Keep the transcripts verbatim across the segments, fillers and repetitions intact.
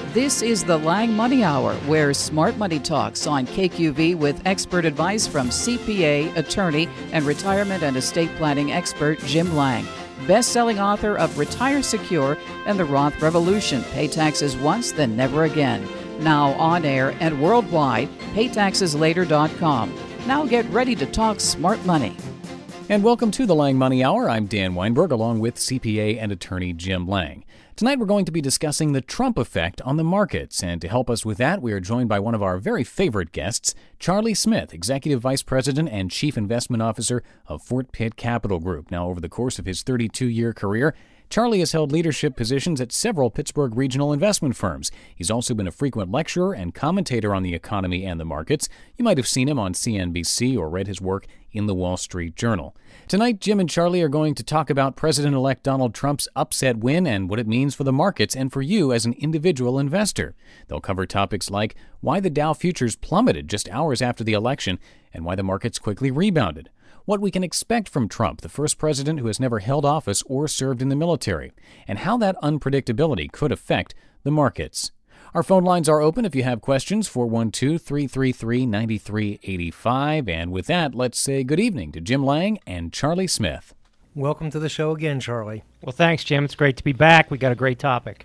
This is the Lang Money Hour, where smart money talks on K Q V with expert advice from C P A, attorney, and retirement and estate planning expert Jim Lang. Best-selling author of Retire Secure and the Roth Revolution, Pay Taxes Once, Then Never Again. Now on air and worldwide, pay taxes later dot com. Now get ready to talk smart money. And welcome to the Lang Money Hour. I'm Dan Weinberg, along with C P A and attorney Jim Lang. Tonight we're going to be discussing the Trump effect on the markets, and to help us with that, we are joined by one of our very favorite guests, Charlie Smith, Executive Vice President and Chief Investment Officer of Fort Pitt Capital Group. Now, over the course of his thirty-two-year career, Charlie has held leadership positions at several Pittsburgh regional investment firms. He's also been a frequent lecturer and commentator on the economy and the markets. You might have seen him on C N B C or read his work in the Wall Street Journal. Tonight, Jim and Charlie are going to talk about President-elect Donald Trump's upset win and what it means for the markets and for you as an individual investor. They'll cover topics like why the Dow futures plummeted just hours after the election and why the markets quickly rebounded, what we can expect from Trump, the first president who has never held office or served in the military, and how that unpredictability could affect the markets. Our phone lines are open if you have questions, four one two, three three three, nine three eight five. And with that, let's say good evening to Jim Lang and Charlie Smith. Welcome to the show again, Charlie. Well, thanks, Jim. It's great to be back. We got a great topic.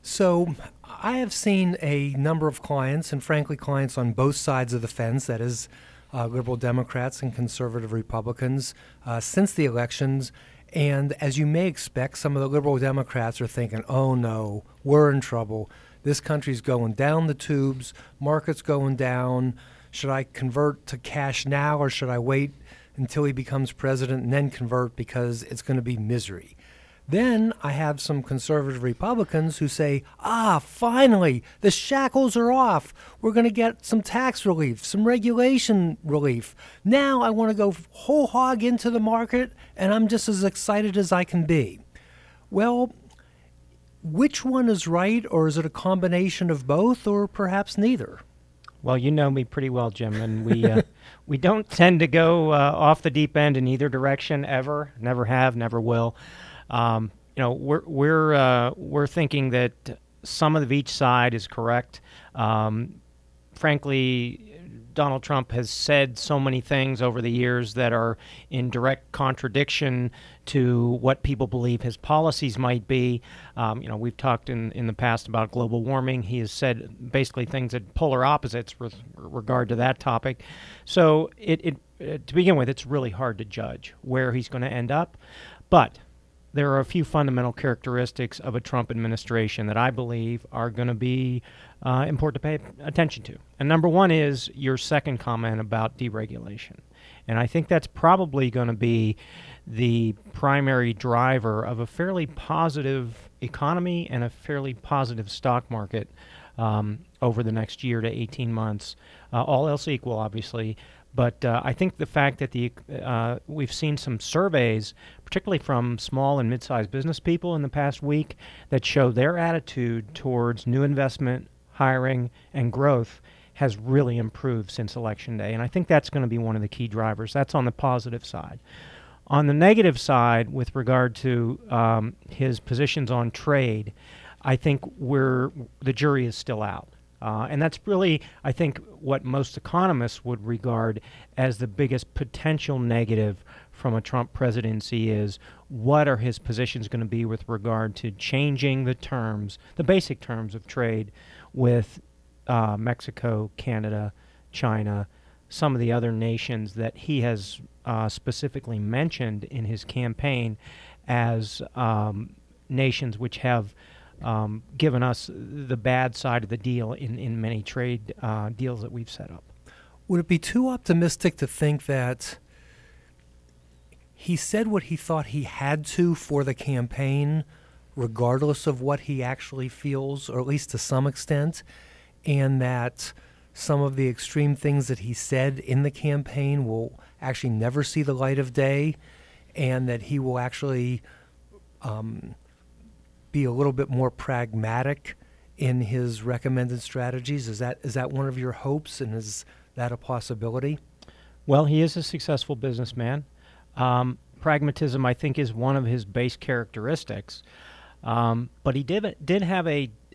So I have seen a number of clients, and frankly clients on both sides of the fence, that is uh, liberal Democrats and conservative Republicans, uh, since the elections. And as you may expect, some of the liberal Democrats are thinking, oh no, we're in trouble. This country's going down the tubes, market's going down. Should I convert to cash now, or should I wait until he becomes president and then convert because it's going to be misery? Then I have some conservative Republicans who say, ah, finally, the shackles are off. We're going to get some tax relief, some regulation relief. Now I want to go whole hog into the market, and I'm just as excited as I can be. Well, which one is right, or is it a combination of both, or perhaps neither? Well, you know me pretty well, Jim, and we uh, we don't tend to go uh, off the deep end in either direction ever. Never have, never will. Um, you know, we're we're uh, we're thinking that some of each side is correct. Um, frankly, Donald Trump has said so many things over the years that are in direct contradiction to what people believe his policies might be. Um, you know, we've talked in, in the past about global warming. He has said basically things that polar opposites with regard to that topic. So it, it uh, to begin with, it's really hard to judge where he's going to end up. But there are a few fundamental characteristics of a Trump administration that I believe are going to be uh, important to pay attention to. And number one is your second comment about deregulation. And I think that's probably going to be the primary driver of a fairly positive economy and a fairly positive stock market um, over the next year to eighteen months, uh, all else equal, obviously. But uh, I think the fact that the uh, we've seen some surveys, particularly from small and mid-sized business people in the past week, that show their attitude towards new investment, hiring, and growth has really improved since Election Day. And I think that's going to be one of the key drivers. That's on the positive side. On the negative side, with regard to um, his positions on trade, I think we're, the jury is still out. Uh, and that's really, I think, what most economists would regard as the biggest potential negative from a Trump presidency is what are his positions going to be with regard to changing the terms, the basic terms of trade with uh, Mexico, Canada, China, some of the other nations that he has uh, specifically mentioned in his campaign as um, nations which have Um, given us the bad side of the deal in, in many trade uh, deals that we've set up. Would it be too optimistic to think that he said what he thought he had to for the campaign, regardless of what he actually feels, or at least to some extent, and that some of the extreme things that he said in the campaign will actually never see the light of day, and that he will actually um, be a little bit more pragmatic in his recommended strategies? Is that is that one of your hopes, and is that a possibility? Well, he is a successful businessman. Um, pragmatism, I think, is one of his base characteristics. Um, but he did did have a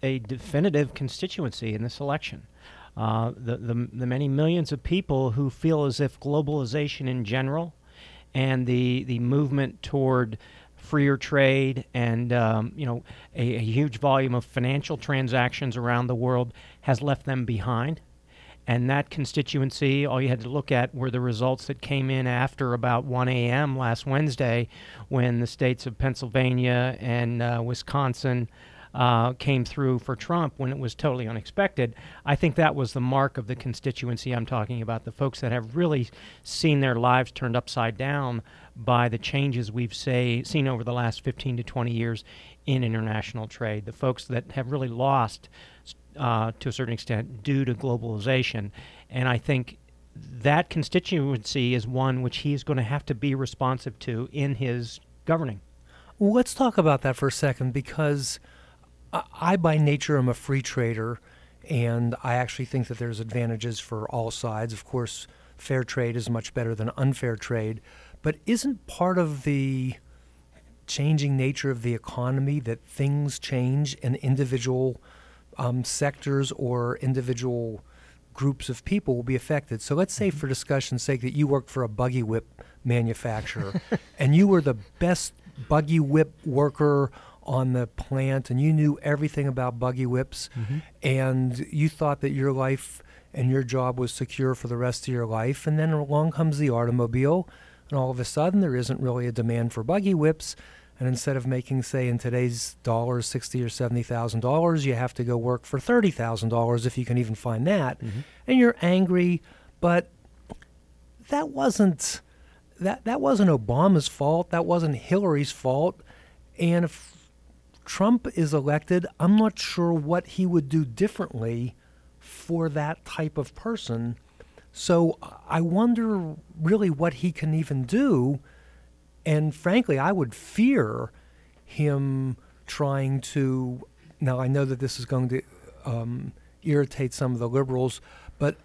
a definitive constituency in this election. Uh, the, the the many millions of people who feel as if globalization in general and the the movement toward freer trade and um, you know a, a huge volume of financial transactions around the world has left them behind. And that constituency, all you had to look at were the results that came in after about one a.m. last Wednesday, when the states of Pennsylvania and uh, Wisconsin uh, came through for Trump when it was totally unexpected. I think that was the mark of the constituency I'm talking about, the folks that have really seen their lives turned upside down by the changes we've say, seen over the last fifteen to twenty years in international trade, the folks that have really lost uh, to a certain extent due to globalization. And I think that constituency is one which he's going to have to be responsive to in his governing. Well, let's talk about that for a second, because I, I by nature am a free trader, and I actually think that there's advantages for all sides. Of course, fair trade is much better than unfair trade, but isn't part of the changing nature of the economy that things change and individual um, sectors or individual groups of people will be affected? So let's say, for discussion's sake, that you worked for a buggy whip manufacturer and you were the best buggy whip worker on the plant, and you knew everything about buggy whips, mm-hmm. and you thought that your life and your job was secure for the rest of your life. And then along comes the automobile, and all of a sudden there isn't really a demand for buggy whips. And instead of making, say, in today's dollars, sixty or seventy thousand dollars, you have to go work for thirty thousand dollars if you can even find that. Mm-hmm. And you're angry, but that wasn't that that wasn't Obama's fault. That wasn't Hillary's fault. And if Trump is elected, I'm not sure what he would do differently for that type of person. So I wonder really what he can even do. And frankly, I would fear him trying to, now I know that this is going to um, irritate some of the liberals, but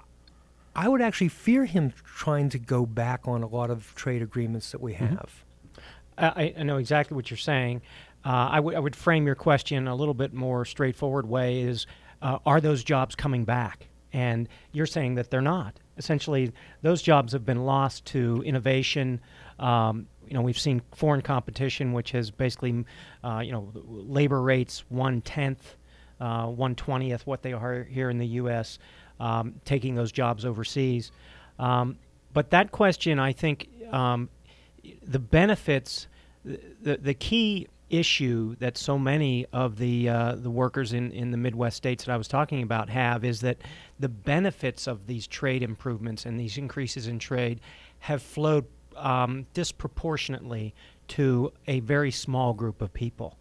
I would actually fear him trying to go back on a lot of trade agreements that we have. Mm-hmm. I, I know exactly what you're saying. Uh, I, w- I would frame your question a little bit more straightforward way is, uh, are those jobs coming back? And you're saying that they're not. Essentially, those jobs have been lost to innovation. Um, you know, we've seen foreign competition, which has basically, uh, you know, labor rates one-tenth, uh, one-twentieth what they are here in the U S, um, taking those jobs overseas. Um, but that question, I think, um, the benefits, the, the key issue that so many of the uh, the workers in, in the Midwest states that I was talking about have is that the benefits of these trade improvements and these increases in trade have flowed um, disproportionately to a very small group of people.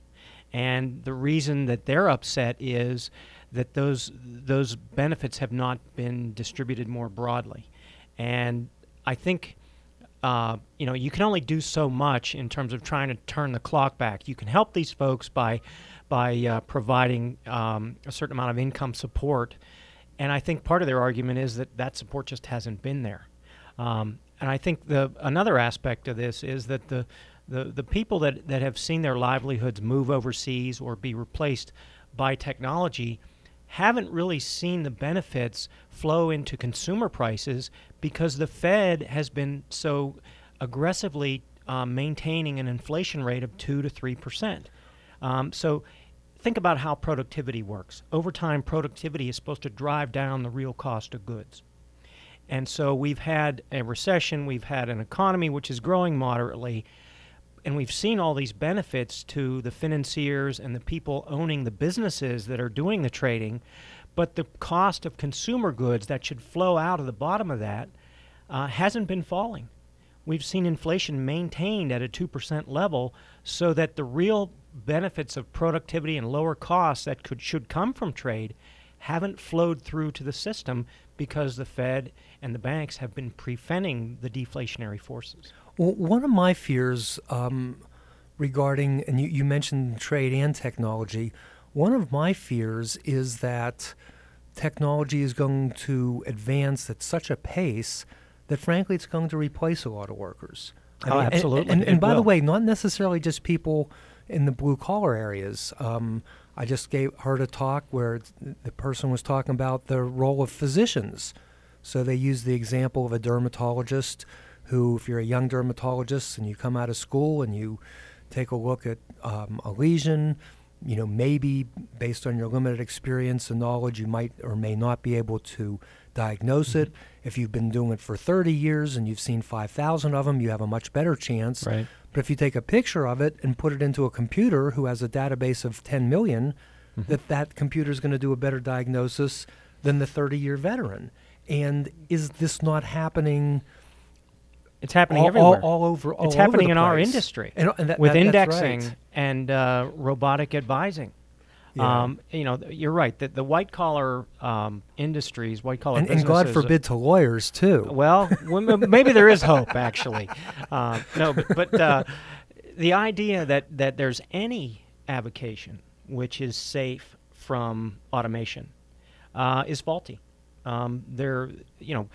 And the reason that they're upset is that those those benefits have not been distributed more broadly. And I think Uh, you know, you can only do so much in terms of trying to turn the clock back. You can help these folks by by uh, providing um, a certain amount of income support, and I think part of their argument is that that support just hasn't been there. Um, and I think the another aspect of this is that the the, the people that, that have seen their livelihoods move overseas or be replaced by technology haven't really seen the benefits flow into consumer prices because the Fed has been so aggressively um, maintaining an inflation rate of two to three percent. Um, so think about how productivity works. Over time, productivity is supposed to drive down the real cost of goods. And so we've had a recession, we've had an economy which is growing moderately, and we've seen all these benefits to the financiers and the people owning the businesses that are doing the trading, but the cost of consumer goods that should flow out of the bottom of that uh, hasn't been falling. We've seen inflation maintained at a two percent level so that the real benefits of productivity and lower costs that could should come from trade haven't flowed through to the system because the Fed and the banks have been preventing the deflationary forces. Well, one of my fears um, regarding, and you, you mentioned trade and technology, one of my fears is that technology is going to advance at such a pace that, frankly, it's going to replace a lot of workers. I oh, mean, absolutely. And, and, and by will. the way, not necessarily just people in the blue collar areas. Um, I just gave heard a talk where the person was talking about the role of physicians. So they used the example of a dermatologist who, if you're a young dermatologist and you come out of school and you take a look at um, a lesion, you know, maybe based on your limited experience and knowledge, you might or may not be able to diagnose mm-hmm. it. If you've been doing it for thirty years and you've seen five thousand of them, you have a much better chance. Right. But if you take a picture of it and put it into a computer who has a database of ten million, mm-hmm. that that computer is going to do a better diagnosis than the thirty-year veteran. And is this not happening? It's happening all, everywhere. All, all over. All it's over happening the in our place. industry and, and that, with that, indexing right. and uh, robotic advising. Yeah. Um, you know, th- you're right. That the white collar um, industries, white collar and, businesses, and God forbid to lawyers too. Well, w- maybe there is hope actually. Uh, no, but, but uh, the idea that that there's any avocation which is safe from automation uh, is faulty. Um, there, you know.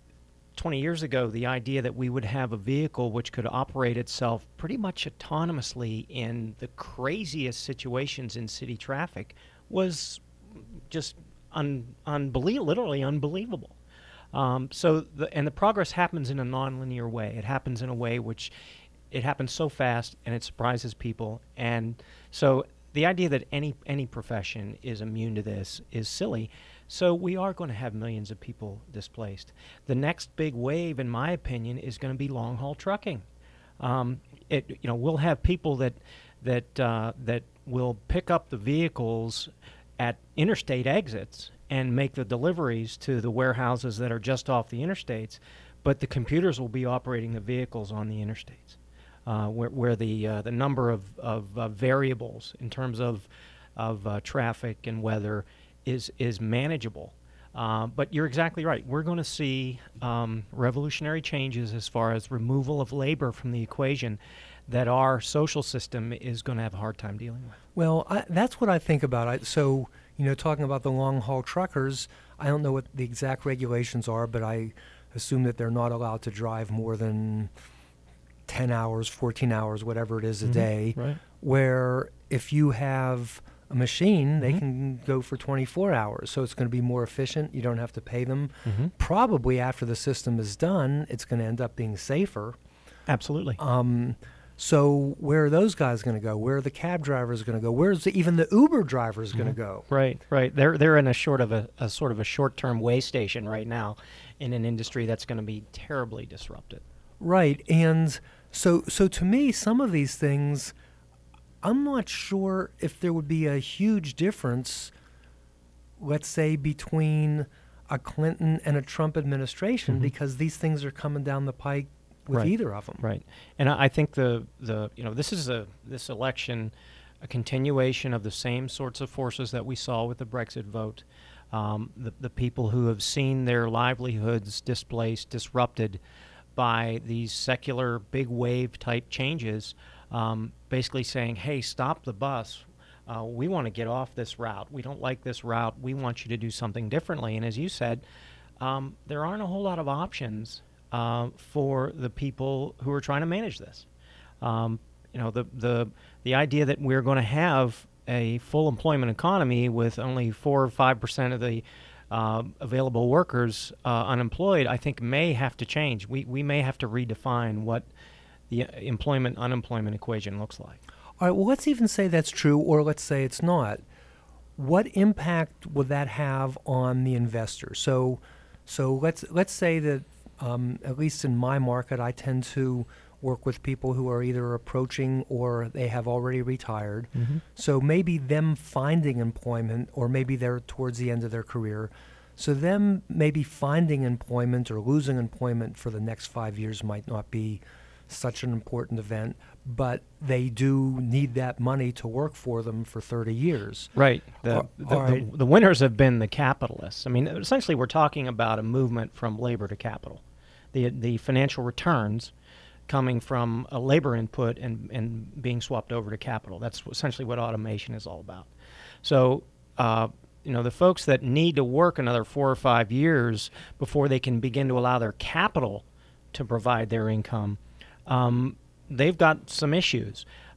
twenty years ago, the idea that we would have a vehicle which could operate itself pretty much autonomously in the craziest situations in city traffic was just un- unbelie- literally unbelievable. Um, so, the, and the progress happens in a nonlinear way. It happens in a way which it happens so fast and it surprises people. And so the idea that any any profession is immune to this is silly. So we are going to have millions of people displaced. The next big wave, in my opinion, is going to be long-haul trucking. Um, it, you know, we'll have people that that uh, that will pick up the vehicles at interstate exits and make the deliveries to the warehouses that are just off the interstates, but the computers will be operating the vehicles on the interstates, uh, where, where the uh, the number of of uh, variables in terms of of uh, traffic and weather is is manageable. Uh, but you're exactly right. We're going to see um, revolutionary changes as far as removal of labor from the equation that our social system is going to have a hard time dealing with. Well, I, that's what I think about. I, so, you know, talking about the long-haul truckers, I don't know what the exact regulations are, but I assume that they're not allowed to drive more than ten hours, fourteen hours, whatever it is a Mm-hmm. day, Right. where if you have a machine, they Mhm. can go for twenty-four hours. So it's going to be more efficient. You don't have to pay them. Mm-hmm. Probably after the system is done, it's going to end up being safer. Absolutely. Um, so where are those guys going to go? Where are the cab drivers going to go? Where's the, even the Uber drivers going to go? Right, right. They're they're in a short of a, a sort of a short-term way station right now in an industry that's going to be terribly disrupted. Right. And so so to me, some of these things, I'm not sure if there would be a huge difference, let's say, between a Clinton and a Trump administration, Mhm. because these things are coming down the pike with Right. either of them. Right, and I I think the the you know this is a this election a continuation of the same sorts of forces that we saw with the Brexit vote. Um, the the people who have seen their livelihoods displaced, disrupted by these secular big wave type changes, um, basically saying, "Hey, stop the bus. Uh, we want to get off this route. We don't like this route. We want you to do something differently." And as you said, um, there aren't a whole lot of options uh, for the people who are trying to manage this. Um, you know, the the the idea that we're going to have a full employment economy with only four or five percent of the uh, available workers uh, unemployed, I think may have to change. We we may have to redefine what the employment unemployment equation looks like. All right, well, let's even say that's true, or let's say it's not. What impact would that have on the investor? So, so let's let's say that, um, at least in my market, I tend to work with people who are either approaching or they have already retired. Mm-hmm. So maybe them finding employment, or maybe they're towards the end of their career. So them maybe finding employment or losing employment for the next five years might not be such an important event, but they do need that money to work for them for thirty years. Right. The, Uh, the, all right. the, the winners have been the capitalists. I mean, essentially, we're talking about a movement from labor to capital. The the financial returns coming from a labor input and, and being swapped over to capital. That's essentially what automation is all about. So, uh, you know, the folks that need to work another four or five years before they can begin to allow their capital to provide their income, um, they've got some issues.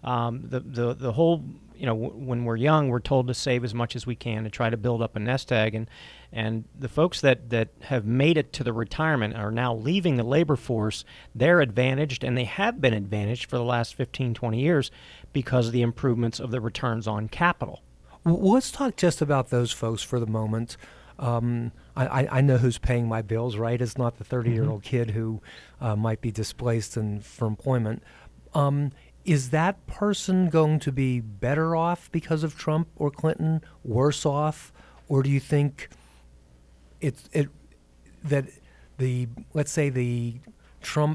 Um, the, the, the whole, you know, w- when we're young, we're told to save as much as we can to try to build up a nest egg. And, and the folks that, that have made it to the retirement are now leaving the labor force. They're advantaged, and they have been advantaged for the last fifteen, twenty years because of the improvements of the returns on capital. Well, let's talk just about those folks for the moment. Um, I, I know who's paying my bills, right? It's not the thirty-year-old mm-hmm. kid who uh, might be displaced in, for employment. Um, is that person going to be better off because of Trump or Clinton, worse off, or do you think it's it that the let's say the Trump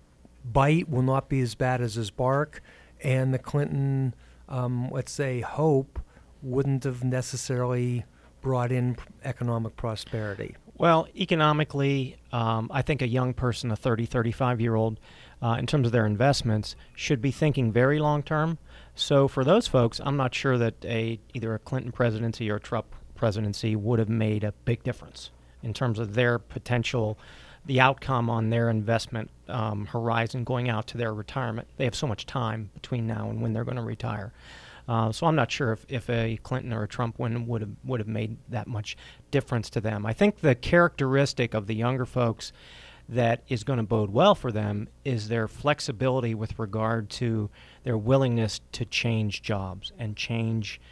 bite will not be as bad as his bark, and the Clinton, um, let's say, hope wouldn't have necessarily brought in economic prosperity? Well, economically, um, I think a young person, a thirty, thirty-five-year-old, uh, in terms of their investments, should be thinking very long-term. So for those folks, I'm not sure that a either a Clinton presidency or a Trump presidency would have made a big difference in terms of their potential, the outcome on their investment um, horizon going out to their retirement. They have so much time between now and when they're going to retire. Uh, so I'm not sure if, if a Clinton or a Trump win would have would have made that much difference to them. I think the characteristic of the younger folks that is going to bode well for them is their flexibility with regard to their willingness to change jobs and change,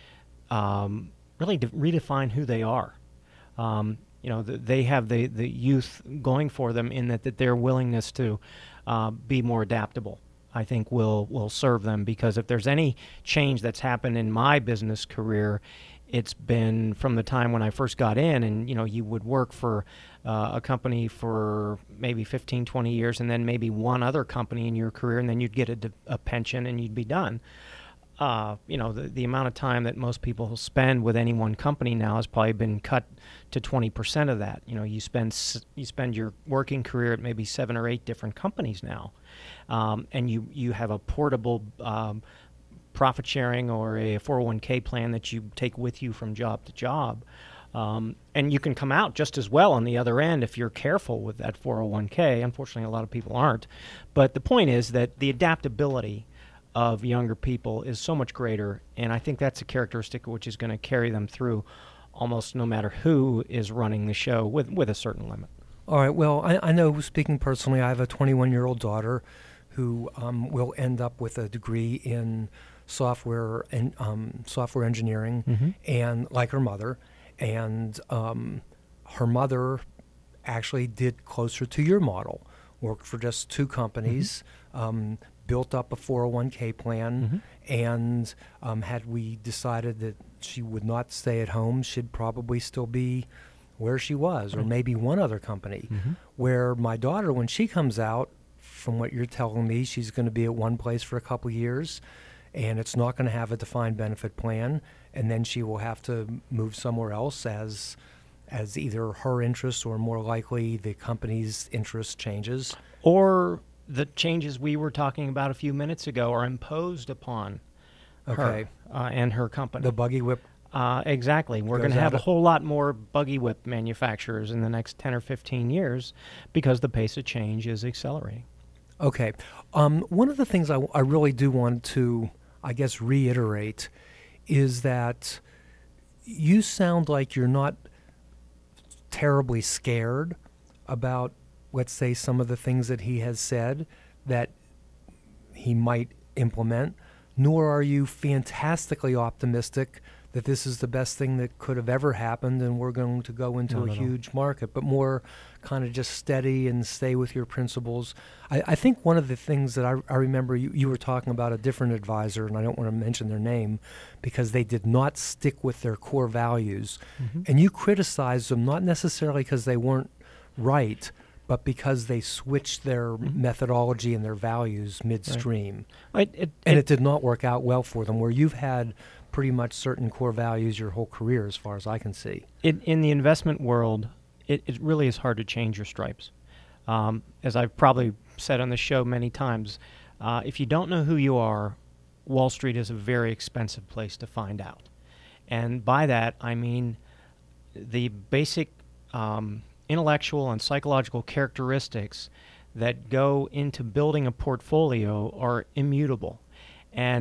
um, really to redefine who they are. Um, you know, the, they have the, the youth going for them in that, that their willingness to uh, be more adaptable, I think will will serve them, because if there's any change that's happened in my business career, it's been from the time when I first got in, and you know, you would work for uh, a company for maybe fifteen, twenty years, and then maybe one other company in your career, and then you'd get a, a pension and you'd be done. Uh, you know, the, the amount of time that most people spend with any one company now has probably been cut to twenty percent of that. You know, you spend you spend your working career at maybe seven or eight different companies now, um, and you, you have a portable um, profit sharing or a four oh one k plan that you take with you from job to job. Um, and you can come out just as well on the other end if you're careful with that four oh one k. Unfortunately, a lot of people aren't. But the point is that the adaptability of younger people is so much greater, and I think that's a characteristic which is going to carry them through almost no matter who is running the show, with, with a certain limit. All right. Well, I, I know, speaking personally, I have a twenty-one-year-old daughter who um, will end up with a degree in software and um, software engineering, mm-hmm. and like her mother, and um, her mother actually did closer to your model, worked for just two companies. Mm-hmm. Um, built up a four oh one k plan, mm-hmm. and um, had we decided that she would not stay at home, she'd probably still be where she was, right. or maybe one other company. Mm-hmm. Where my daughter, when she comes out, from what you're telling me, she's going to be at one place for a couple years, and it's not going to have a defined benefit plan, and then she will have to move somewhere else as as either her interest or more likely the company's interest changes. Or the changes we were talking about a few minutes ago are imposed upon okay. her uh, and her company. The buggy whip. Uh, exactly. We're going to have a whole lot more buggy whip manufacturers in the next ten or fifteen years because the pace of change is accelerating. Okay. Um, one of the things I, I really do want to, I guess, reiterate is that you sound like you're not terribly scared about, let's say, some of the things that he has said that he might implement, nor are you fantastically optimistic that this is the best thing that could have ever happened and we're going to go into Not a at huge all. market, but more kind of just steady and stay with your principles. I, I think one of the things that I, I remember you, you were talking about a different advisor, and I don't want to mention their name, because they did not stick with their core values. Mm-hmm. And you criticized them not necessarily because they weren't right, but because they switched their mm-hmm. methodology and their values midstream. Right. It, it, and it, it did not work out well for them, where you've had pretty much certain core values your whole career, as far as I can see. In, in the investment world, it, it really is hard to change your stripes. Um, as I've probably said on the show many times, uh, if you don't know who you are, Wall Street is a very expensive place to find out. And by that, I mean the basic um, intellectual and psychological characteristics that go into building a portfolio are immutable. And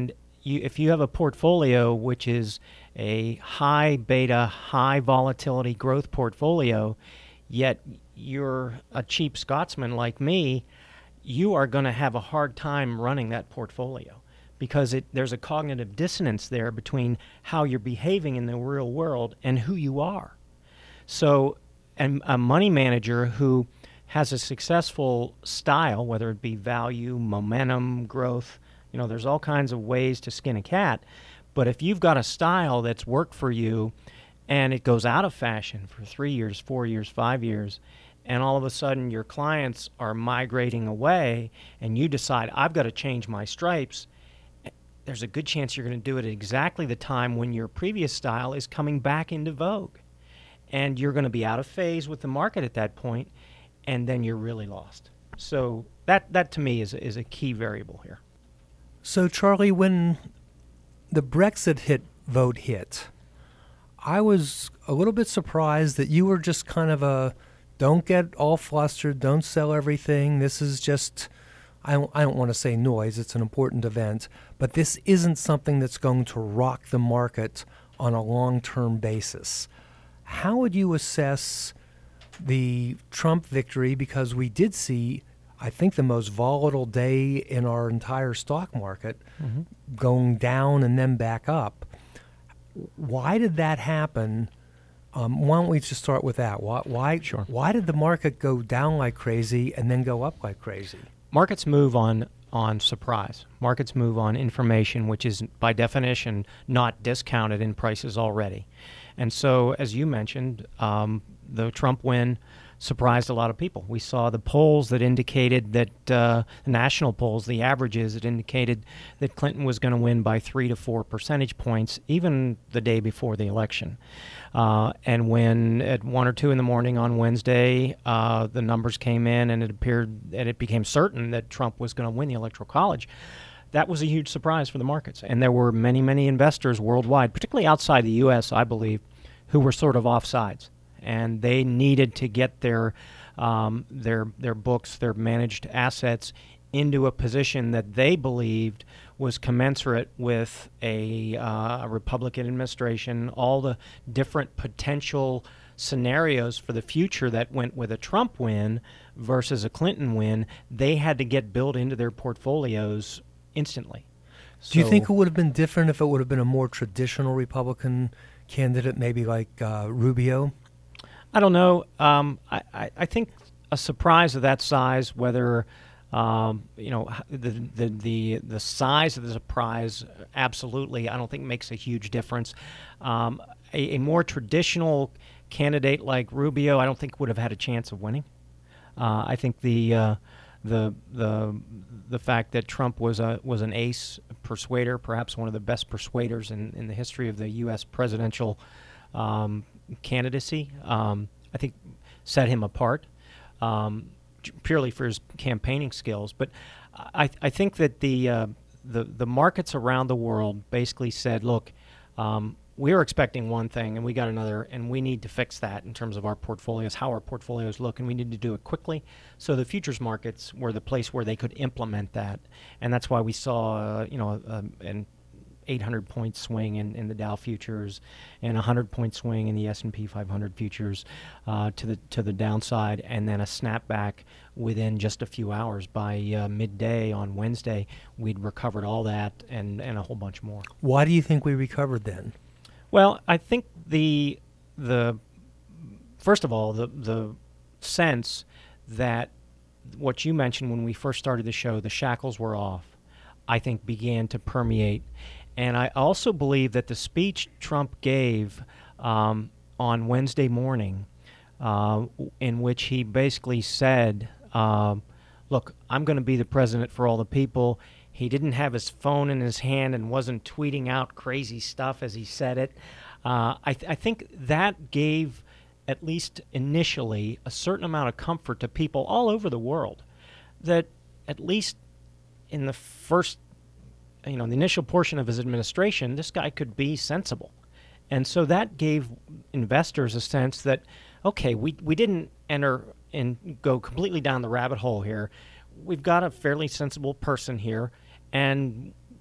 you, if you have a portfolio which is a high beta, high volatility growth portfolio, yet you're a cheap Scotsman like me, you are going to have a hard time running that portfolio because it, there's a cognitive dissonance there between how you're behaving in the real world and who you are. So and a money manager who has a successful style, whether it be value, momentum, growth, you know, there's all kinds of ways to skin a cat. But if you've got a style that's worked for you and it goes out of fashion for three years, four years, five years, and all of a sudden your clients are migrating away and you decide, I've got to change my stripes, there's a good chance you're going to do it at exactly the time when your previous style is coming back into vogue. And you're going to be out of phase with the market at that point, and then you're really lost. So that, that to me is, is a key variable here. So, Charlie, when the Brexit hit vote hit, I was a little bit surprised that you were just kind of a, don't get all flustered, don't sell everything. This is just, I don't, I don't want to say noise, it's an important event, but this isn't something that's going to rock the market on a long-term basis. How would you assess the Trump victory? Because we did see, I think, the most volatile day in our entire stock market, mm-hmm. going down and then back up. Why did that happen? Um, why don't we just start with that? Why, why, sure. why did the market go down like crazy and then go up like crazy? Markets move on on surprise. Markets move on information which is, by definition, not discounted in prices already. And so, as you mentioned, um, the Trump win surprised a lot of people. We saw the polls that indicated that, uh, the national polls, the averages that indicated that Clinton was going to win by three to four percentage points, even the day before the election. Uh, and when at one or two in the morning on Wednesday, uh, the numbers came in and it appeared, and it became certain that Trump was going to win the Electoral College, that was a huge surprise for the markets. And there were many, many investors worldwide, particularly outside the U S, I believe, who were sort of offsides. And they needed to get their um, their their books, their managed assets into a position that they believed was commensurate with a, uh, a Republican administration, all the different potential scenarios for the future that went with a Trump win versus a Clinton win. They had to get built into their portfolios instantly. Do you so, think it would have been different if it would have been a more traditional Republican candidate, maybe like uh, Rubio? I don't know. Um, I, I, I think a surprise of that size, whether um, you know the, the the the size of the surprise, absolutely, I don't think makes a huge difference. Um, a, a more traditional candidate like Rubio, I don't think would have had a chance of winning. Uh, I think the uh, the the the fact that Trump was a was an ace persuader, perhaps one of the best persuaders in, in the history of the U S presidential um, candidacy, um, I think set him apart um, purely for his campaigning skills. But I, I think that the, uh, the the markets around the world basically said, look, um, we were expecting one thing and we got another, and we need to fix that in terms of our portfolios, how our portfolios look, and we need to do it quickly. So the futures markets were the place where they could implement that, and that's why we saw, uh, you know, uh, an eight hundred point swing in, in the Dow futures and a one hundred point swing in the S and P five hundred futures uh, to the to the downside, and then a snapback within just a few hours. By uh, midday on Wednesday, we'd recovered all that and, and a whole bunch more. Why do you think we recovered then? Well, I think the the first of all, the the sense that what you mentioned when we first started the show, the shackles were off, I think began to permeate. And I also believe that the speech Trump gave um, on Wednesday morning, uh, in which he basically said, uh, look, I'm going to be the president for all the people. He didn't have his phone in his hand and wasn't tweeting out crazy stuff as he said it. Uh, I, th- I think that gave, at least initially, a certain amount of comfort to people all over the world that at least in the first you know, the initial portion of his administration, this guy could be sensible. And so that gave investors a sense that, okay, we, we didn't enter and go completely down the rabbit hole here. We've got a fairly sensible person here, and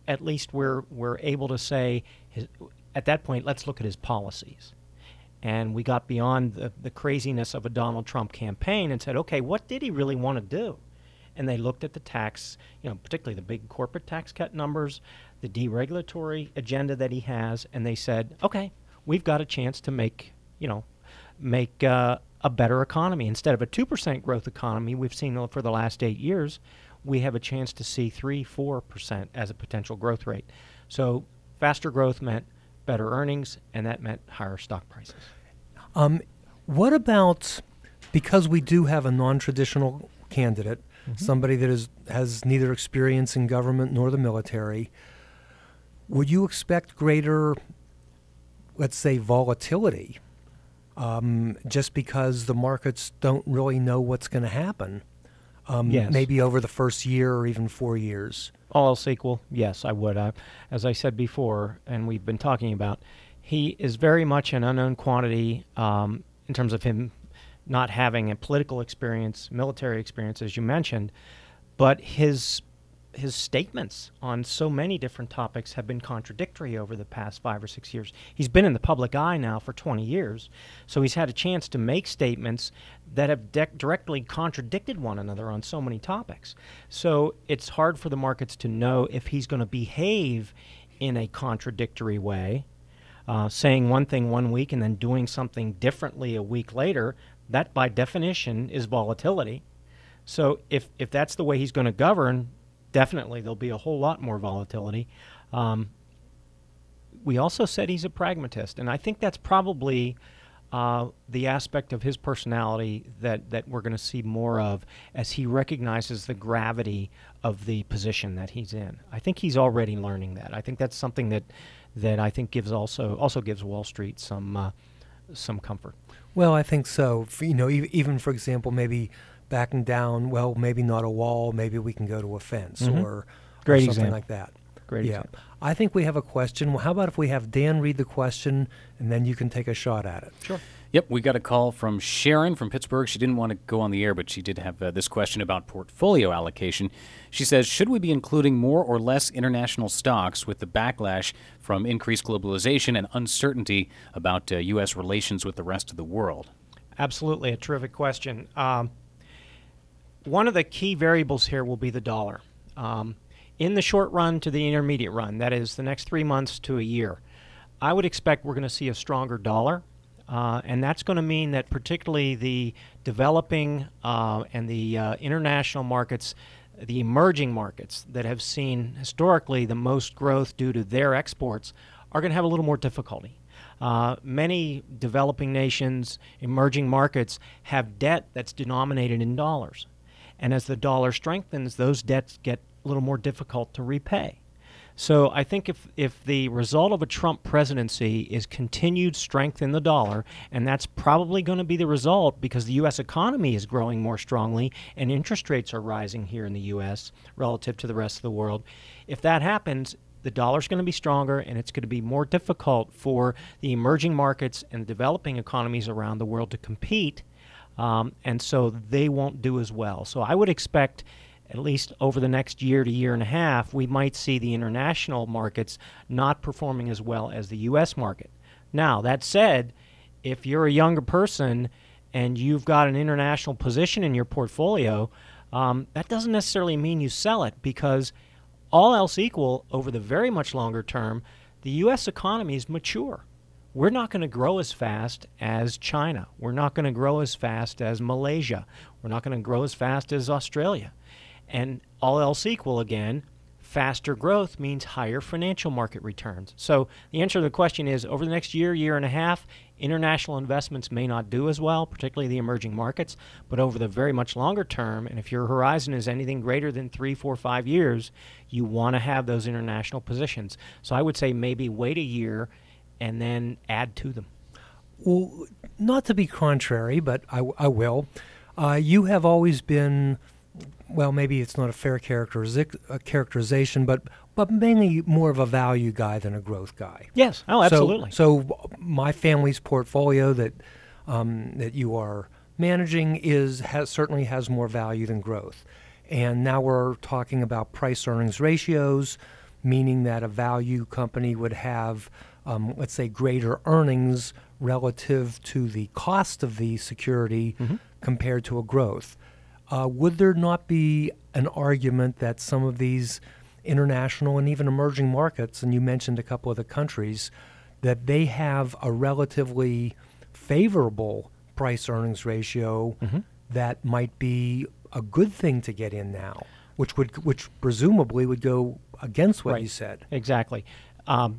at least we're we're able to say, his, at that point, let's look at his policies. And we got beyond the, the craziness of a Donald Trump campaign and said, okay, what did he really want to do? And they looked at the tax, you know, particularly the big corporate tax cut numbers, the deregulatory agenda that he has, and they said, okay, we've got a chance to make, you know, make uh, a better economy. Instead of a two percent growth economy we've seen for the last eight years, we have a chance to see three, four percent as a potential growth rate. So faster growth meant better earnings, and that meant higher stock prices. Um, what about, because we do have a non-traditional candidate, mm-hmm. somebody that is, has neither experience in government nor the military, would you expect greater, let's say, volatility um, just because the markets don't really know what's going to happen, um, yes. maybe over the first year or even four years? All else equal, yes, I would. I, as I said before, and we've been talking about, he is very much an unknown quantity um, in terms of him not having a political experience, military experience, as you mentioned, but his his statements on so many different topics have been contradictory over the past five or six years. He's been in the public eye now for twenty years, so he's had a chance to make statements that have de- directly contradicted one another on so many topics. So it's hard for the markets to know if he's going to behave in a contradictory way, uh, saying one thing one week and then doing something differently a week later. That, by definition, is volatility. So if if that's the way he's going to govern, definitely there'll be a whole lot more volatility. Um, we also said he's a pragmatist, and I think that's probably uh, the aspect of his personality that, that we're going to see more of as he recognizes the gravity of the position that he's in. I think he's already learning that. I think that's something that that I think gives also also gives Wall Street some uh, some comfort. Well, I think so. For, you know, e- even for example, maybe backing down. Well, maybe not a wall. Maybe we can go to a fence Mm-hmm. or, Great or something example. like that. Great Yeah, example. I think we have a question. Well, how about if we have Dan read the question and then you can take a shot at it? Sure. Yep, we got a call from Sharon from Pittsburgh. She didn't want to go on the air, but she did have uh, this question about portfolio allocation. She says, should we be including more or less international stocks with the backlash from increased globalization and uncertainty about uh, U S relations with the rest of the world? Absolutely, a terrific question. Um, one of the key variables here will be the dollar. Um, in the short run to the intermediate run, that is the next three months to a year, I would expect we're going to see a stronger dollar. Uh, and that's going to mean that particularly the developing uh, and the uh, international markets, the emerging markets that have seen historically the most growth due to their exports, are going to have a little more difficulty. Uh, many developing nations, emerging markets, have debt that's denominated in dollars. And as the dollar strengthens, those debts get a little more difficult to repay. So I think if, if the result of a Trump presidency is continued strength in the dollar, and that's probably going to be the result because the U S economy is growing more strongly and interest rates are rising here in the U S relative to the rest of the world, if that happens, the dollar's going to be stronger and it's going to be more difficult for the emerging markets and developing economies around the world to compete, um, and so they won't do as well. So I would expect at least over the next year to year and a half, we might see the international markets not performing as well as the U S market. Now, that said, if you're a younger person and you've got an international position in your portfolio, um, that doesn't necessarily mean you sell it because all else equal, over the very much longer term, the U S economy is mature. We're not going to grow as fast as China. We're not going to grow as fast as Malaysia. We're not going to grow as fast as Australia. And all else equal again, faster growth means higher financial market returns. So the answer to the question is, over the next year, year and a half, international investments may not do as well, particularly the emerging markets, but over the very much longer term, and if your horizon is anything greater than three, four, five years, you want to have those international positions. So I would say maybe wait a year and then add to them. Well, not to be contrary, but I, I will. Uh, you have always been, well, maybe it's not a fair characteriza- a characterization, but but mainly more of a value guy than a growth guy. Yes. Oh, absolutely. So, so my family's portfolio that um, that you are managing is has certainly has more value than growth. And now we're talking about price earnings ratios. meaning that a value company would have, um, let's say, greater earnings relative to the cost of the security mm-hmm. compared to a growth. Uh, would there not be an argument that some of these international and even emerging markets, and you mentioned a couple of the countries, that they have a relatively favorable price-earnings ratio mm-hmm. that might be a good thing to get in now, which would, which presumably would go against what right. you said. Exactly. Um,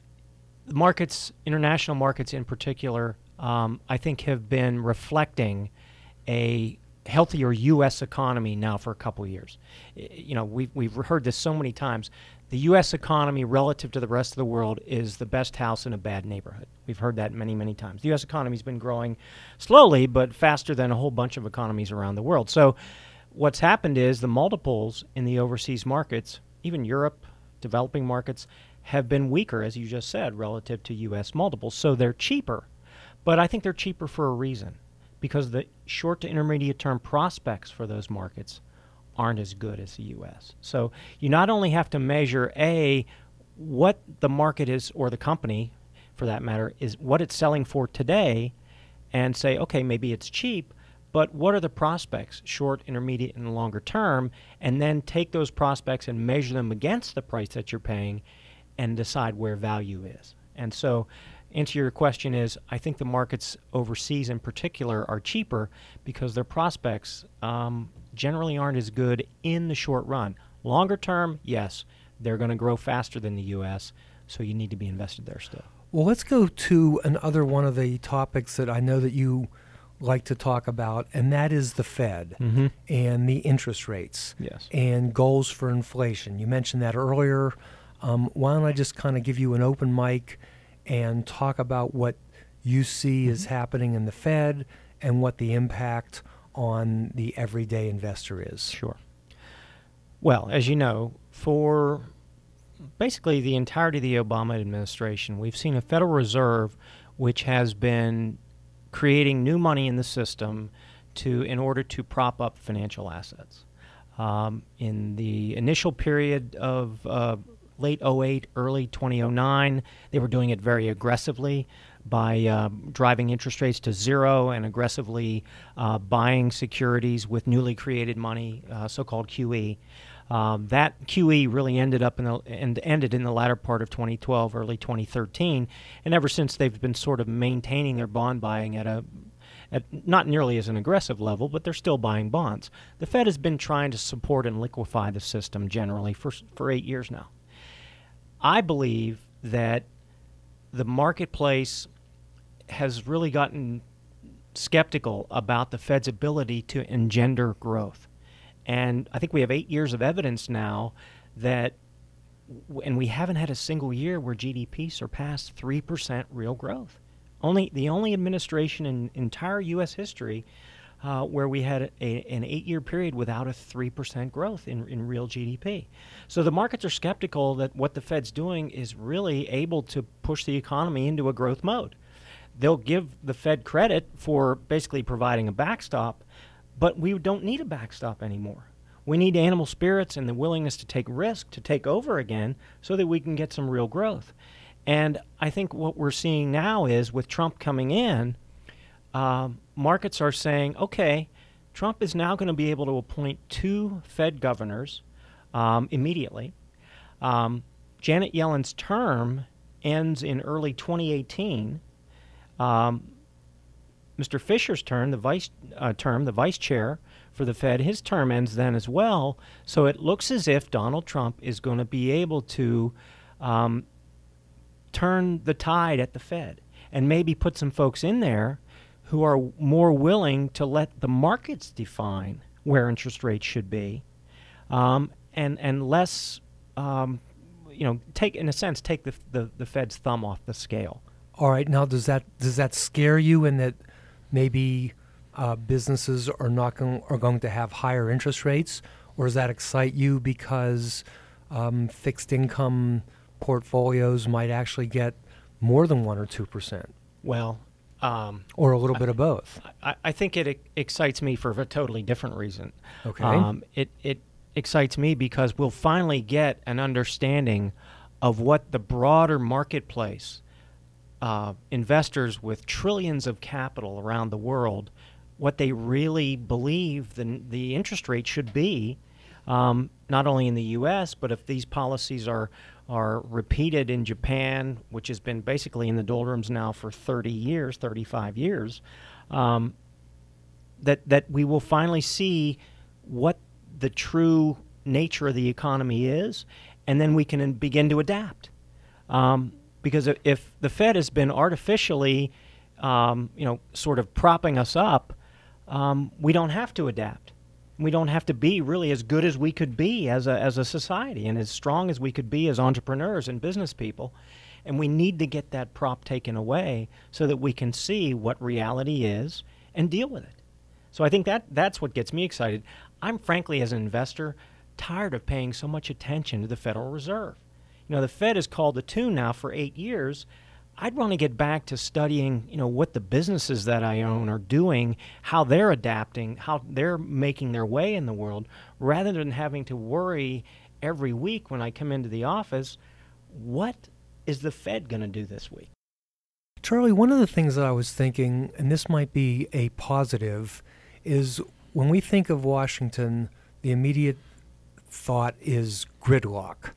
markets, international markets in particular, um, I think have been reflecting a healthier U S economy now for a couple of years. You know, we've, we've heard this so many times. The U S economy relative to the rest of the world is the best house in a bad neighborhood. We've heard that many, many times. The U S economy's been growing slowly, but faster than a whole bunch of economies around the world. So what's happened is the multiples in the overseas markets, even Europe, developing markets, have been weaker, as you just said, relative to U S multiples. So they're cheaper. But I think they're cheaper for a reason, because the short to intermediate term prospects for those markets aren't as good as the U S. So you not only have to measure, A, what the market is, or the company, for that matter, is what it's selling for today, and say, okay, maybe it's cheap, but what are the prospects, short, intermediate, and longer term, and then take those prospects and measure them against the price that you're paying and decide where value is. And so answer your question is, I think the markets overseas in particular are cheaper because their prospects um, generally aren't as good in the short run. Longer term, yes, they're going to grow faster than the U S, so you need to be invested there still. Well, let's go to another one of the topics that I know that you like to talk about, and that is the Fed mm-hmm. and the interest rates yes. and goals for inflation. You mentioned that earlier. Um, why don't I just kind of give you an open mic and talk about what you see mm-hmm. is happening in the Fed and what the impact on the everyday investor is. Sure. Well, as you know, for basically the entirety of the Obama administration, we've seen a Federal Reserve which has been creating new money in the system to in order to prop up financial assets. Um, in the initial period of uh, late oh eight, early twenty oh nine, they were doing it very aggressively by uh, driving interest rates to zero and aggressively uh, buying securities with newly created money, uh, so-called Q E. Um, that Q E really ended up in the and ended in the latter part of twenty twelve, early twenty thirteen, and ever since they've been sort of maintaining their bond buying at a at not nearly as an aggressive level, but they're still buying bonds. The Fed has been trying to support and liquefy the system generally for for eight years now. I believe that the marketplace has really gotten skeptical about the Fed's ability to engender growth. And I think we have eight years of evidence now that, and we haven't had a single year where G D P surpassed three percent real growth. Only the only administration in entire U S history uh, where we had a, an eight-year period without a three percent growth in, in real G D P. So the markets are skeptical that what the Fed's doing is really able to push the economy into a growth mode. They'll give the Fed credit for basically providing a backstop, but we don't need a backstop anymore. We need animal spirits and the willingness to take risk to take over again so that we can get some real growth. And I think what we're seeing now is with Trump coming in, um, markets are saying, okay, Trump is now going to be able to appoint two Fed governors um, immediately. Um, Janet Yellen's term ends in early twenty eighteen. Um, Mister Fisher's term, the vice uh, term, the vice chair for the Fed, his term ends then as well. So it looks as if Donald Trump is going to be able to um, turn the tide at the Fed and maybe put some folks in there who are more willing to let the markets define where interest rates should be, um, and and less, um, you know, take in a sense take the, the the Fed's thumb off the scale. All right, now does that does that scare you in that maybe uh, businesses are not going are going to have higher interest rates, or does that excite you because um, fixed income portfolios might actually get more than one or two percent? Well, um, or a little bit of both. I, I think it, it excites me for a totally different reason. Okay. Um, it it excites me because we'll finally get an understanding of what the broader marketplace, uh, investors with trillions of capital around the world, what they really believe the, the interest rate should be, um, not only in the U S, but if these policies are are repeated in Japan, which has been basically in the doldrums now for thirty years, thirty-five years, um, that that we will finally see what the true nature of the economy is, and then we can begin to adapt. Um, because if the Fed has been artificially, um, you know, sort of propping us up, um, we don't have to adapt. We don't have to be really as good as we could be as a as a society and as strong as we could be as entrepreneurs and business people. And we need to get that prop taken away so that we can see what reality is and deal with it. So I think that that's what gets me excited. I'm frankly, as an investor, tired of paying so much attention to the Federal Reserve. You know, the Fed has called the tune now for eight years. I'd want to get back to studying, you know, what the businesses that I own are doing, how they're adapting, how they're making their way in the world, rather than having to worry every week when I come into the office, what is the Fed going to do this week? Charlie, one of the things that I was thinking, and this might be a positive, is when we think of Washington, the immediate thought is gridlock.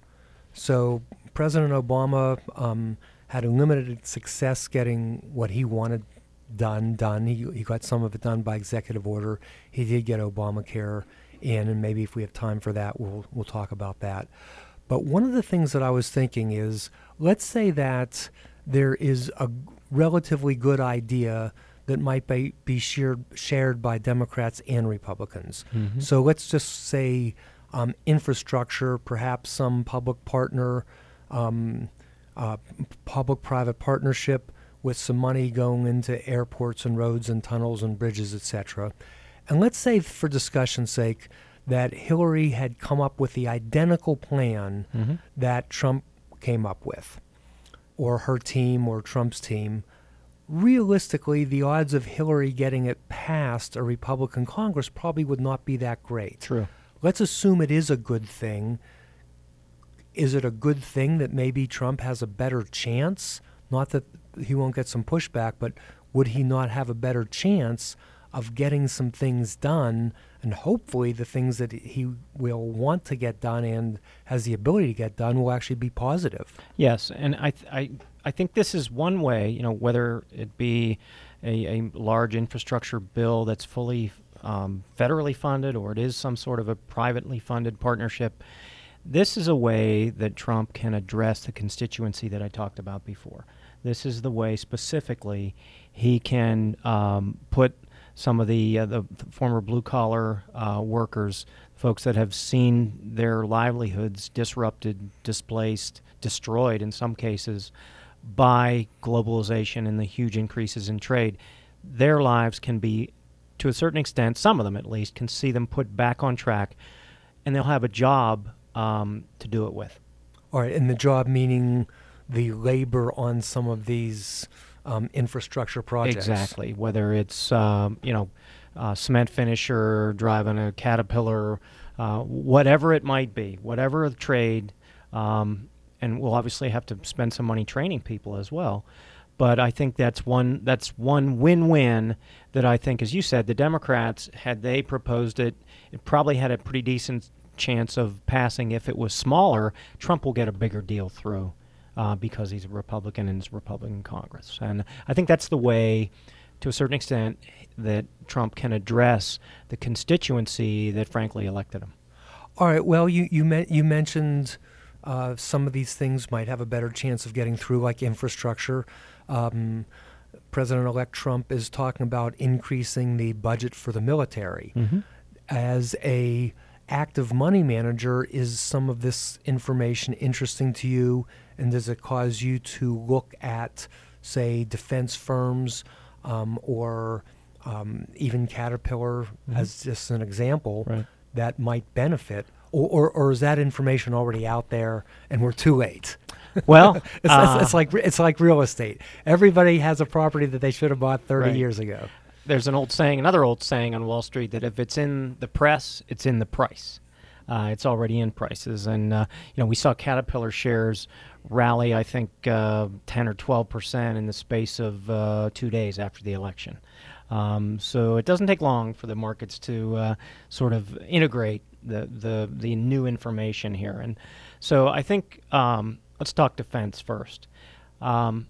So President Obama um, had a limited success getting what he wanted done, done. He, he got some of it done by executive order. He did get Obamacare in, and maybe if we have time for that, we'll we'll talk about that. But one of the things that I was thinking is, let's say that there is a relatively good idea that might be, be shared, shared by Democrats and Republicans. Mm-hmm. So let's just say um, infrastructure, perhaps some public partner, um, uh, public-private partnership with some money going into airports and roads and tunnels and bridges, et cetera. And let's say, for discussion's sake, that Hillary had come up with the identical plan mm-hmm. that Trump came up with, or her team or Trump's team. Realistically, the odds of Hillary getting it past a Republican Congress probably would not be that great. True. Let's assume it is a good thing. Is it a good thing that maybe Trump has a better chance? Not that he won't get some pushback, but would he not have a better chance of getting some things done, and hopefully the things that he will want to get done and has the ability to get done will actually be positive? Yes, and I th- I I think this is one way, you know, whether it be a, a large infrastructure bill that's fully um, federally funded or it is some sort of a privately funded partnership, this is a way that Trump can address the constituency that I talked about before. This is the way specifically he can um, put some of the, uh, the former blue-collar uh, workers, folks that have seen their livelihoods disrupted, displaced, destroyed in some cases by globalization and the huge increases in trade. Their lives can be, to a certain extent, some of them at least, can see them put back on track, and they'll have a job um, to do it with. All right, and the job meaning the labor on some of these um, infrastructure projects. Exactly, whether it's um, you know, uh, cement finisher, driving a Caterpillar, uh, whatever it might be, whatever the trade, um, and we'll obviously have to spend some money training people as well. But I think that's one that's one win-win that I think, as you said, the Democrats, had they proposed it, it probably had a pretty decent chance of passing. If it was smaller, Trump will get a bigger deal through uh, because he's a Republican and it's Republican Congress. And I think that's the way, to a certain extent, that Trump can address the constituency that frankly elected him. All right. Well, you you, me- you mentioned uh, some of these things might have a better chance of getting through, like infrastructure. Um, President-elect Trump is talking about increasing the budget for the military. Mm-hmm. As a active money manager, is some of this information interesting to you, and does it cause you to look at, say, defense firms um, or um, even Caterpillar mm-hmm. as just an example right. that might benefit, or, or or is that information already out there and we're too late? Well, it's, uh, it's, it's like it's like real estate. Everybody has a property that they should have bought thirty right. years ago. There's an old saying, another old saying on Wall Street, that if it's in the press, it's in the price. Uh, it's already in prices, and uh, you know we saw Caterpillar shares rally, I think, uh, ten or twelve percent in the space of uh, two days after the election. Um, so it doesn't take long for the markets to uh, sort of integrate the, the the new information here, and so I think um, let's talk defense first. Um,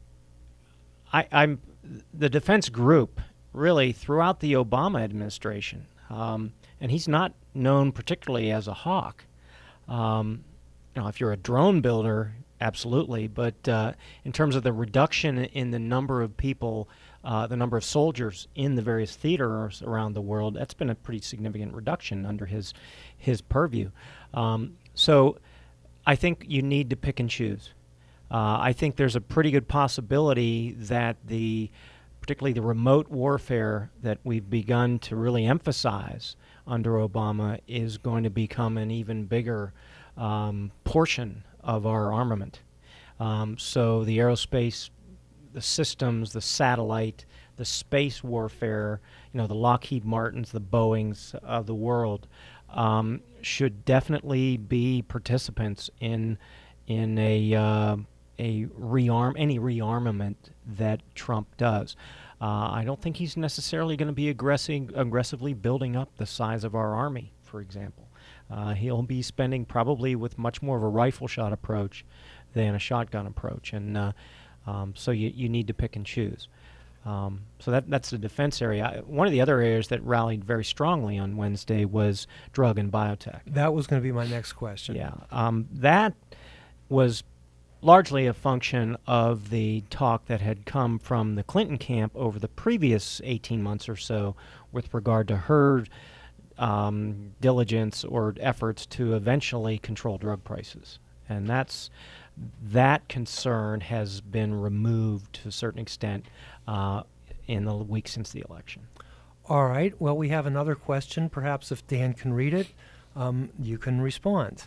I, I'm the defense group really throughout the Obama administration, um, and he's not known particularly as a hawk. Um, you know, if you're a drone builder, absolutely, but uh, in terms of the reduction in the number of people, uh, the number of soldiers in the various theaters around the world, that's been a pretty significant reduction under his his purview. Um, so I think you need to pick and choose. Uh, I think there's a pretty good possibility that the, particularly the remote warfare that we've begun to really emphasize under Obama is going to become an even bigger um, portion of our armament. Um, so the aerospace, the systems, the satellite, the space warfare, you know, the Lockheed Martins, the Boeings of the world um, should definitely be participants in in a uh, a rearm any rearmament that Trump does. Uh, I don't think he's necessarily going to be aggressive, aggressively building up the size of our army, for example. Uh, he'll be spending probably with much more of a rifle shot approach than a shotgun approach, and uh, um, so you, you need to pick and choose. Um, so that that's the defense area. One of the other areas that rallied very strongly on Wednesday was drug and biotech. That was going to be my next question. Yeah, um, that was largely a function of the talk that had come from the Clinton camp over the previous eighteen months or so with regard to her um, diligence or efforts to eventually control drug prices. And that's that concern has been removed to a certain extent uh, in the week since the election. All right. Well, we have another question. Perhaps if Dan can read it, um, you can respond.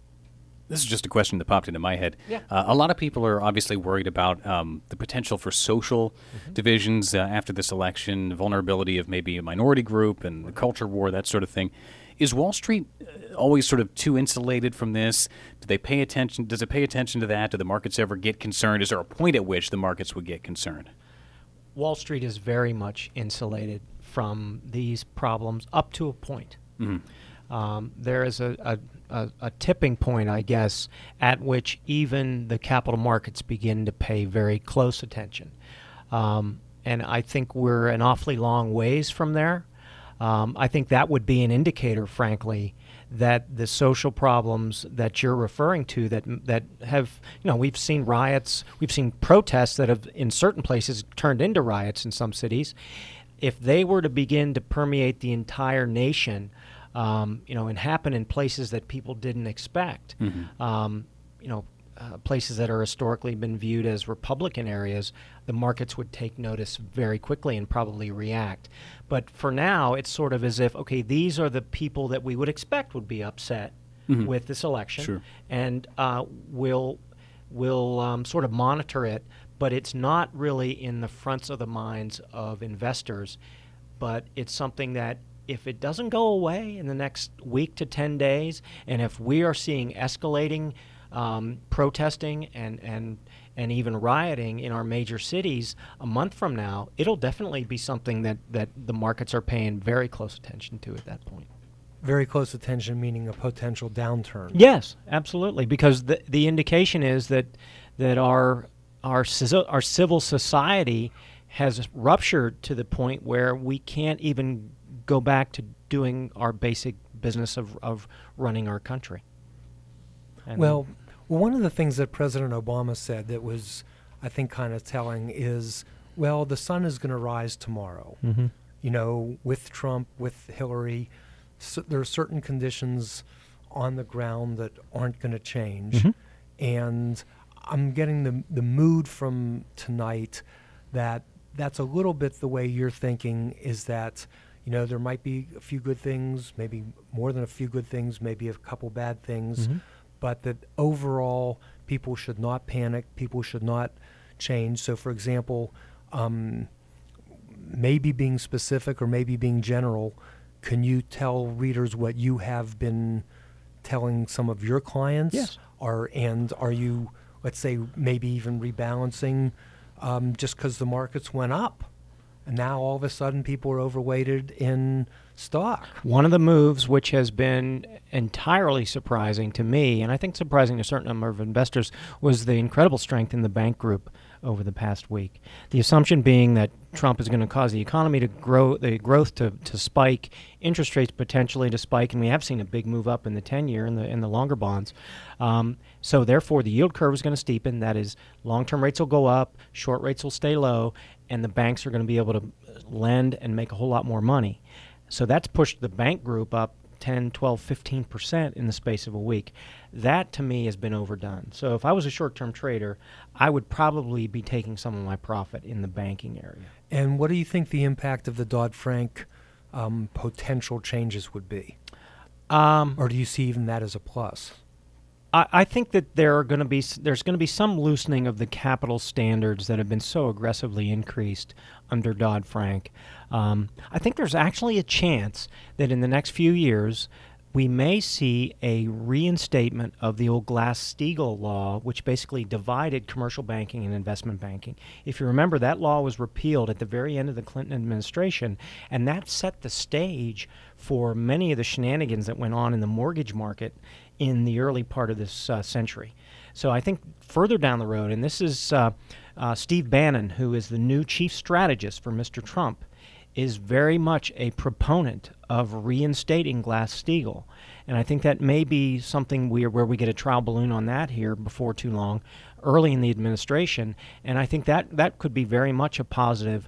This is just a question that popped into my head. Yeah. Uh, a lot of people are obviously worried about um, the potential for social mm-hmm. divisions uh, after this election, the vulnerability of maybe a minority group and the culture war, that sort of thing. Is Wall Street always sort of too insulated from this? Do they pay attention? Does it pay attention to that? Do the markets ever get concerned? Is there a point at which the markets would get concerned? Wall Street is very much insulated from these problems up to a point. Mm-hmm. Um, there is a, a A, a tipping point, I guess, at which even the capital markets begin to pay very close attention. Um, and I think we're an awfully long ways from there. Um, I think that would be an indicator, frankly, that the social problems that you're referring to that that have, you know, we've seen riots, we've seen protests that have in certain places turned into riots in some cities. If they were to begin to permeate the entire nation, Um, you know, and happen in places that people didn't expect. Mm-hmm. Um, you know, uh, places that are historically been viewed as Republican areas, the markets would take notice very quickly and probably react. But for now, it's sort of as if, okay, these are the people that we would expect would be upset mm-hmm. with this election, sure. and uh, we'll we'll um, sort of monitor it. But it's not really in the fronts of the minds of investors, but it's something that if it doesn't go away in the next week to ten days, and if we are seeing escalating um, protesting and, and and even rioting in our major cities a month from now, it'll definitely be something that, that the markets are paying very close attention to at that point. Very close attention, meaning a potential downturn. Yes, absolutely, because the the indication is that that our our our civil society has ruptured to the point where we can't even go back to doing our basic business of, of running our country. And well, well, one of the things that President Obama said that was, I think, kind of telling is, well, the sun is going to rise tomorrow. Mm-hmm. You know, with Trump, with Hillary, so there are certain conditions on the ground that aren't going to change. Mm-hmm. And I'm getting the the mood from tonight that that's a little bit the way you're thinking, is that, you know, there might be a few good things, maybe more than a few good things, maybe a couple bad things, mm-hmm. but that overall people should not panic, people should not change. So, for example, um, maybe being specific or maybe being general, can you tell readers what you have been telling some of your clients? Yes. Or, and are you, let's say, maybe even rebalancing um, just because the markets went up? And now all of a sudden people are overweighted in stock. One of the moves which has been entirely surprising to me, and I think surprising to a certain number of investors, was the incredible strength in the bank group over the past week. The assumption being that Trump is going to cause the economy to grow, the growth to, to spike, interest rates potentially to spike, and we have seen a big move up in the ten-year and the in the longer bonds. Um, so therefore, the yield curve is going to steepen. That is, long-term rates will go up, short rates will stay low, and the banks are going to be able to lend and make a whole lot more money. So that's pushed the bank group up ten, twelve, fifteen percent in the space of a week. That, to me, has been overdone. So if I was a short-term trader, I would probably be taking some of my profit in the banking area. And what do you think the impact of the Dodd-Frank um, potential changes would be? Um, or do you see even that as a plus? I, I think that there are going to be there's going to be some loosening of the capital standards that have been so aggressively increased under Dodd-Frank. Um, I think there's actually a chance that in the next few years we may see a reinstatement of the old Glass-Steagall law, which basically divided commercial banking and investment banking. If you remember, that law was repealed at the very end of the Clinton administration, and that set the stage for many of the shenanigans that went on in the mortgage market in the early part of this uh, century. So I think further down the road, and this is uh, uh, Steve Bannon, who is the new chief strategist for Mister Trump, is very much a proponent of reinstating Glass-Steagall. And I think that may be something we, where we get a trial balloon on that here before too long, early in the administration. And I think that, that could be very much a positive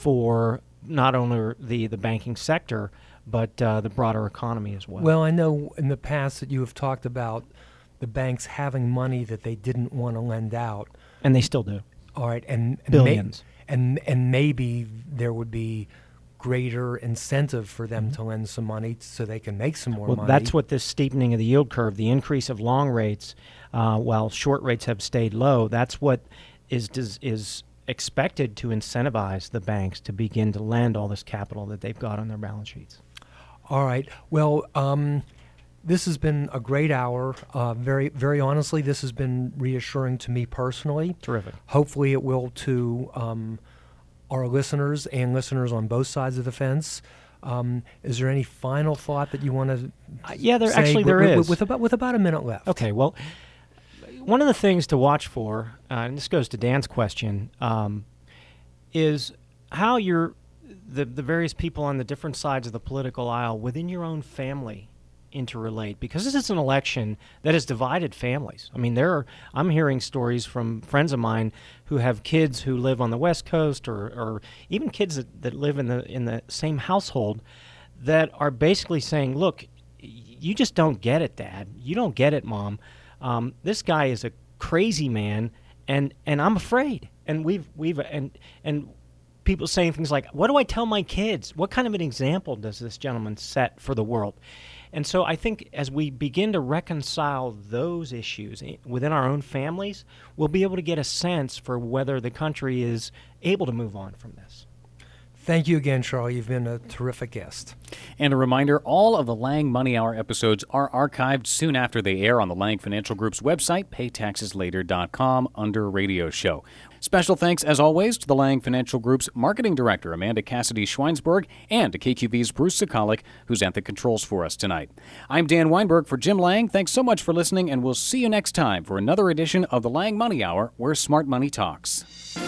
for not only the, the banking sector, but uh, the broader economy as well. Well, I know in the past that you have talked about the banks having money that they didn't want to lend out. And they still do. All right. And, and Billions. May, and, and maybe there would be greater incentive for them mm-hmm. to lend some money so they can make some more well, money. That's what this steepening of the yield curve, the increase of long rates, uh, while short rates have stayed low, that's what is is, is expected to incentivize the banks to begin to lend all this capital that they've got on their balance sheets. All right. Well, um, this has been a great hour. Uh, very, very honestly, this has been reassuring to me personally. Terrific. Hopefully it will to um, our listeners and listeners on both sides of the fence. Um, is there any final thought that you want to uh, yeah, there say actually there with, is. With, with, about, with about a minute left. Okay, well, one of the things to watch for, uh, and this goes to Dan's question, um, is how you're, the, the various people on the different sides of the political aisle within your own family interrelate, because this is an election that has divided families. I mean, there are, I'm hearing stories from friends of mine who have kids who live on the West Coast, or, or even kids that, that live in the in the same household, that are basically saying, look, you just don't get it, Dad. You don't get it, Mom. Um, this guy is a crazy man, and and I'm afraid. And we've we've and and people saying things like, what do I tell my kids? What kind of an example does this gentleman set for the world? And so I think as we begin to reconcile those issues within our own families, we'll be able to get a sense for whether the country is able to move on from this. Thank you again, Charlie. You've been a terrific guest. And a reminder, all of the Lang Money Hour episodes are archived soon after they air on the Lang Financial Group's website, pay taxes later dot com, under Radio Show. Special thanks, as always, to the Lang Financial Group's Marketing Director, Amanda Cassidy-Schweinsberg, and to K Q V's Bruce Sokolic, who's at the controls for us tonight. I'm Dan Weinberg for Jim Lang. Thanks so much for listening, and we'll see you next time for another edition of the Lang Money Hour, where smart money talks.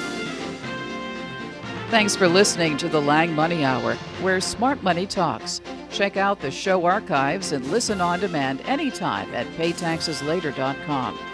Thanks for listening to the Lang Money Hour, where smart money talks. Check out the show archives and listen on demand anytime at pay taxes later dot com.